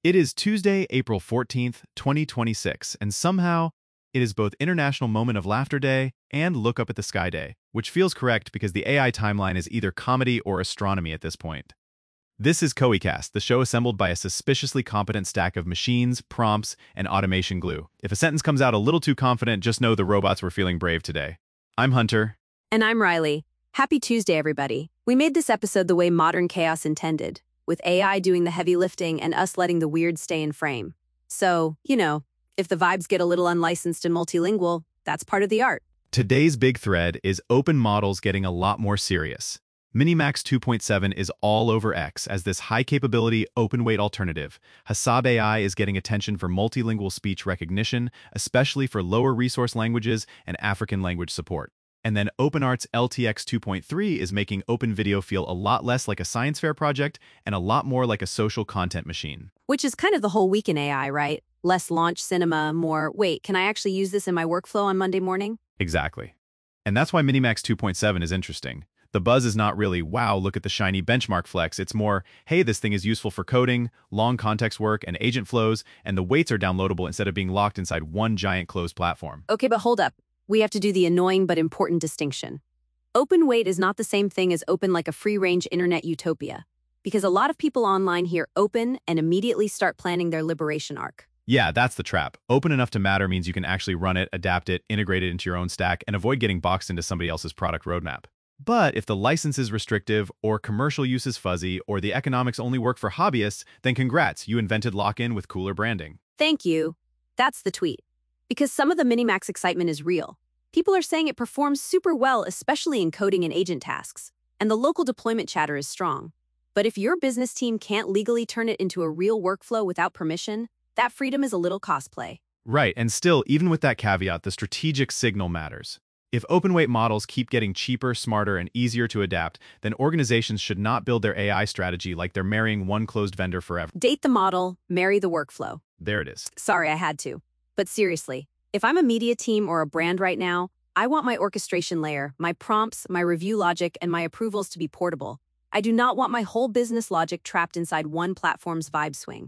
It is Tuesday, April 14th, 2026, and somehow it is both International Moment of Laughter Day and Look Up at the Sky Day, which feels correct because the AI timeline is either comedy or astronomy at this point. This is KoiCast, the show assembled by a suspiciously competent stack of machines, prompts, and automation glue. If a sentence comes out a little too confident, just know the robots were feeling brave today. I'm Hunter. And I'm Riley. Happy Tuesday, everybody. We made this episode the way modern chaos intended, with AI doing the heavy lifting and us letting the weird stay in frame. So, if the vibes get a little unlicensed and multilingual, that's part of the art. Today's big thread is open models getting a lot more serious. Minimax 2.7 is all over X as this high-capability, open-weight alternative. Hasab AI is getting attention for multilingual speech recognition, especially for lower-resource languages and African language support. And then OpenArt's LTX 2.3 is making open video feel a lot less like a science fair project and a lot more like a social content machine. Which is kind of the whole week in AI, right? Less launch cinema, more, wait, can I actually use this in my workflow on Monday morning? Exactly. And that's why Minimax 2.7 is interesting. The buzz is not really, wow, look at the shiny benchmark flex. It's more, hey, this thing is useful for coding, long context work, and agent flows, and the weights are downloadable instead of being locked inside one giant closed platform. Okay, but hold up. We have to do the annoying but important distinction. Open weight is not the same thing as open like a free-range internet utopia, because a lot of people online hear open and immediately start planning their liberation arc. Yeah, that's the trap. Open enough to matter means you can actually run it, adapt it, integrate it into your own stack, and avoid getting boxed into somebody else's product roadmap. But if the license is restrictive, or commercial use is fuzzy, or the economics only work for hobbyists, then congrats, you invented lock-in with cooler branding. Thank you. That's the tweet. Because some of the Minimax excitement is real. People are saying it performs super well, especially in coding and agent tasks, and the local deployment chatter is strong. But if your business team can't legally turn it into a real workflow without permission, that freedom is a little cosplay. Right, and still, even with that caveat, the strategic signal matters. If open-weight models keep getting cheaper, smarter, and easier to adapt, then organizations should not build their AI strategy like they're marrying one closed vendor forever. Date the model, marry the workflow. There it is. Sorry, I had to. But seriously, if I'm a media team or a brand right now, I want my orchestration layer, my prompts, my review logic, and my approvals to be portable. I do not want my whole business logic trapped inside one platform's vibe swing.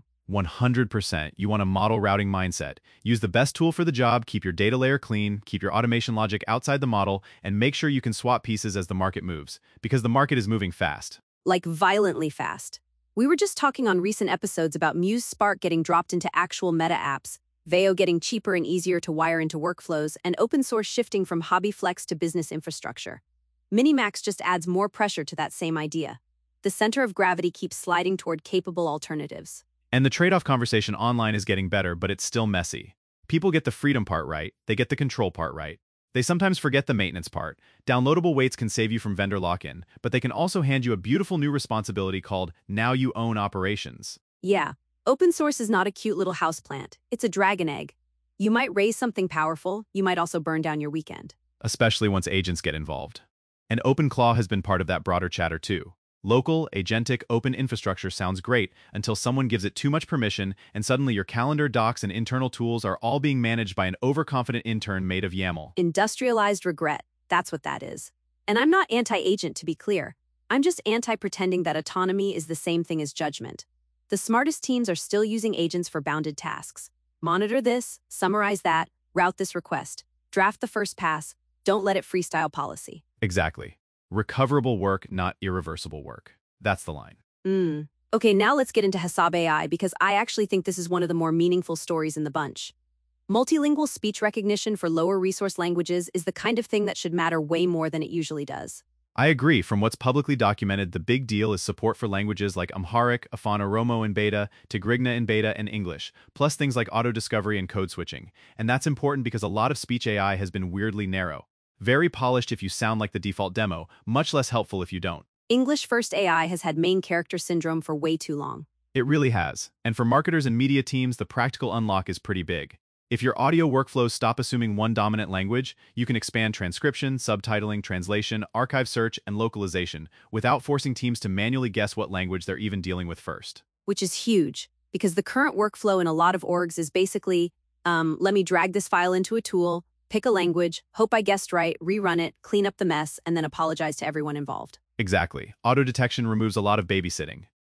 100%. You want a model routing mindset. Use the best tool for the job, keep your data layer clean, keep your automation logic outside the model, and make sure you can swap pieces as the market moves, because the market is moving fast. Like violently fast. We were just talking on recent episodes about Muse Spark getting dropped into actual meta apps, Veo getting cheaper and easier to wire into workflows, and open source shifting from hobby flex to business infrastructure. Minimax just adds more pressure to that same idea. The center of gravity keeps sliding toward capable alternatives. And the trade-off conversation online is getting better, but it's still messy. People get the freedom part right, they get the control part right. They sometimes forget the maintenance part. Downloadable weights can save you from vendor lock-in, but they can also hand you a beautiful new responsibility called Now You Own Operations. Yeah, open source is not a cute little houseplant. It's a dragon egg. You might raise something powerful, you might also burn down your weekend. Especially once agents get involved. And OpenClaw has been part of that broader chatter too. Local, agentic, open infrastructure sounds great until someone gives it too much permission and suddenly your calendar, docs, and internal tools are all being managed by an overconfident intern made of YAML. Industrialized regret, that's what that is. And I'm not anti-agent, to be clear. I'm just anti-pretending that autonomy is the same thing as judgment. The smartest teams are still using agents for bounded tasks. Monitor this, summarize that, route this request, draft the first pass, don't let it freestyle policy. Exactly. Recoverable work, not irreversible work. That's the line. Okay, now let's get into Hasab AI because I actually think this is one of the more meaningful stories in the bunch. Multilingual speech recognition for lower resource languages is the kind of thing that should matter way more than it usually does. I agree. From what's publicly documented, the big deal is support for languages like Amharic, Afan Oromo in beta, Tigrinya in beta, and English, plus things like auto-discovery and code switching. And that's important because a lot of speech AI has been weirdly narrow. Very polished if you sound like the default demo, much less helpful if you don't. English-first AI has had main character syndrome for way too long. It really has. And for marketers and media teams, the practical unlock is pretty big. If your audio workflows stop assuming one dominant language, you can expand transcription, subtitling, translation, archive search, and localization without forcing teams to manually guess what language they're even dealing with first. Which is huge, because the current workflow in a lot of orgs is basically, let me drag this file into a tool, pick a language, hope I guessed right, rerun it, clean up the mess, and then apologize to everyone involved. Exactly. Auto-detection removes a lot of babysitting.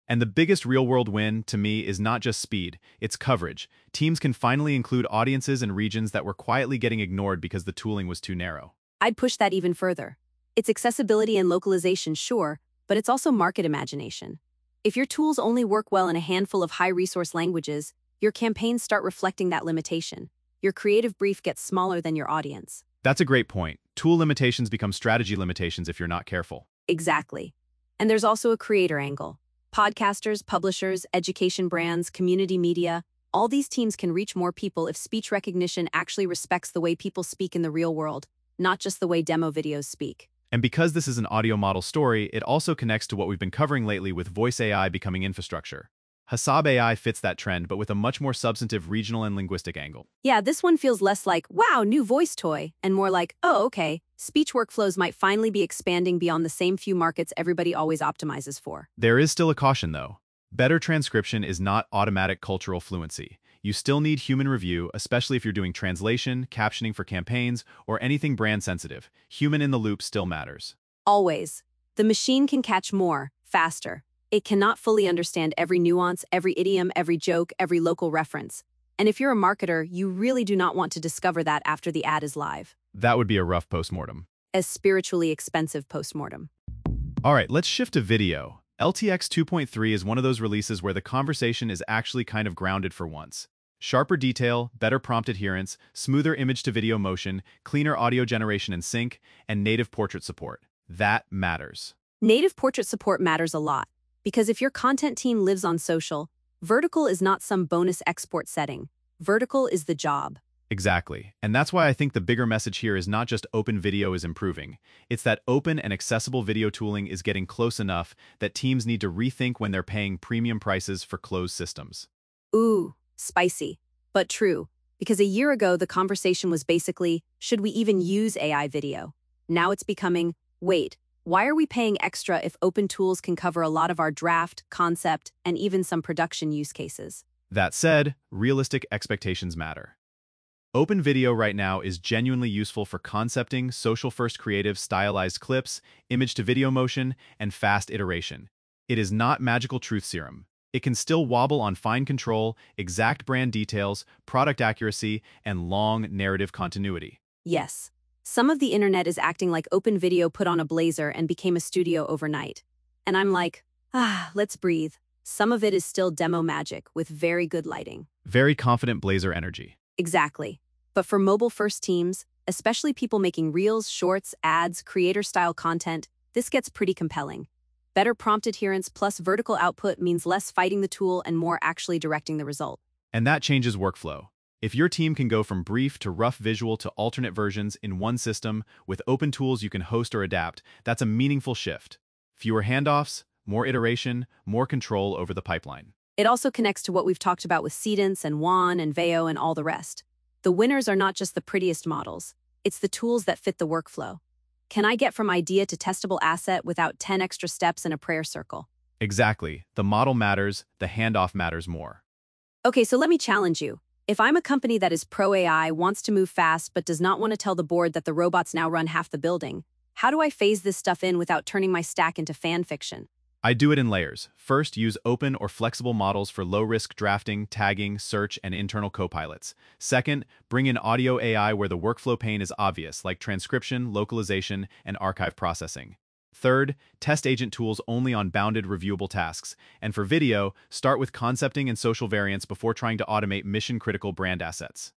And the biggest real-world win, to me, is not just speed, it's coverage. Teams can finally include audiences and regions that were quietly getting ignored because the tooling was too narrow. I'd push that even further. It's accessibility and localization, sure, but it's also market imagination. If your tools only work well in a handful of high-resource languages, your campaigns start reflecting that limitation. Your creative brief gets smaller than your audience. That's a great point. Tool limitations become strategy limitations if you're not careful. Exactly. And there's also a creator angle. Podcasters, publishers, education brands, community media, all these teams can reach more people if speech recognition actually respects the way people speak in the real world, not just the way demo videos speak. And because this is an audio model story, it also connects to what we've been covering lately with voice AI becoming infrastructure. Hasab AI fits that trend, but with a much more substantive regional and linguistic angle. Yeah, this one feels less like, wow, new voice toy, and more like, oh, okay, speech workflows might finally be expanding beyond the same few markets everybody always optimizes for. There is still a caution, though. Better transcription is not automatic cultural fluency. You still need human review, especially if you're doing translation, captioning for campaigns, or anything brand sensitive. Human in the loop still matters. Always. The machine can catch more, faster. It cannot fully understand every nuance, every idiom, every joke, every local reference. And if you're a marketer, you really do not want to discover that after the ad is live. That would be a rough postmortem. A spiritually expensive postmortem. All right, let's shift to video. LTX 2.3 is one of those releases where the conversation is actually kind of grounded for once. Sharper detail, better prompt adherence, smoother image-to-video motion, cleaner audio generation and sync, and native portrait support. That matters. Native portrait support matters a lot, because if your content team lives on social, vertical is not some bonus export setting. Vertical is the job. Exactly. And that's why I think the bigger message here is not just open video is improving. It's that open and accessible video tooling is getting close enough that teams need to rethink when they're paying premium prices for closed systems. Ooh, spicy, but true. Because a year ago, the conversation was basically, should we even use AI video? Now it's becoming, wait, why are we paying extra if open tools can cover a lot of our draft, concept, and even some production use cases? That said, realistic expectations matter. Open video right now is genuinely useful for concepting, social-first creative stylized clips, image-to-video motion, and fast iteration. It is not magical truth serum. It can still wobble on fine control, exact brand details, product accuracy, and long narrative continuity. Yes. Some of the internet is acting like open video put on a blazer and became a studio overnight. And I'm like, let's breathe. Some of it is still demo magic with very good lighting. Very confident blazer energy. Exactly. But for mobile-first teams, especially people making reels, shorts, ads, creator-style content, this gets pretty compelling. Better prompt adherence plus vertical output means less fighting the tool and more actually directing the result. And that changes workflow. If your team can go from brief to rough visual to alternate versions in one system with open tools you can host or adapt, that's a meaningful shift. Fewer handoffs, more iteration, more control over the pipeline. It also connects to what we've talked about with Seedance and WAN and Veo and all the rest. The winners are not just the prettiest models. It's the tools that fit the workflow. Can I get from idea to testable asset without 10 extra steps in a prayer circle? Exactly. The model matters, the handoff matters more. Okay, so let me challenge you. If I'm a company that is pro-AI, wants to move fast, but does not want to tell the board that the robots now run half the building, how do I phase this stuff in without turning my stack into fan fiction? I do it in layers. First, use open or flexible models for low-risk drafting, tagging, search, and internal copilots. Second, bring in audio AI where the workflow pain is obvious, like transcription, localization, and archive processing. Third, test agent tools only on bounded reviewable tasks. And for video, start with concepting and social variants before trying to automate mission-critical brand assets.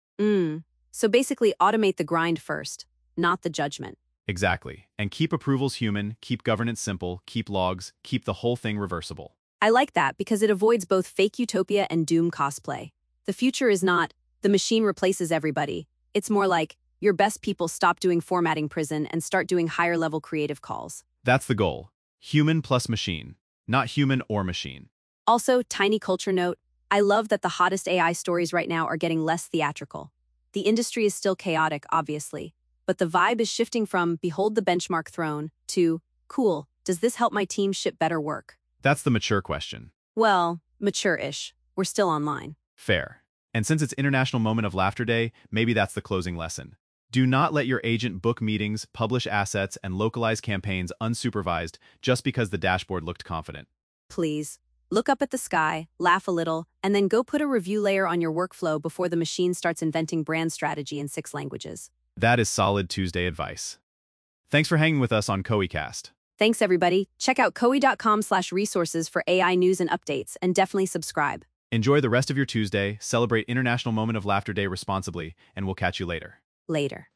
So basically automate the grind first, not the judgment. Exactly. And keep approvals human, keep governance simple, keep logs, keep the whole thing reversible. I like that because it avoids both fake utopia and doom cosplay. The future is not, the machine replaces everybody. It's more like, your best people stop doing formatting prison and start doing higher-level creative calls. That's the goal. Human plus machine, not human or machine. Also, tiny culture note, I love that the hottest AI stories right now are getting less theatrical. The industry is still chaotic, obviously, but the vibe is shifting from, behold the benchmark throne, to, cool, does this help my team ship better work? That's the mature question. Well, mature-ish. We're still online. Fair. And since it's International Moment of Laughter Day, maybe that's the closing lesson. Do not let your agent book meetings, publish assets, and localize campaigns unsupervised just because the dashboard looked confident. Please. Look up at the sky, laugh a little, and then go put a review layer on your workflow before the machine starts inventing brand strategy in 6 languages. That is solid Tuesday advice. Thanks for hanging with us on KoiCast. Thanks, everybody. Check out koi.com/resources for AI news and updates, and definitely subscribe. Enjoy the rest of your Tuesday, celebrate International Moment of Laughter Day responsibly, and we'll catch you later. Later.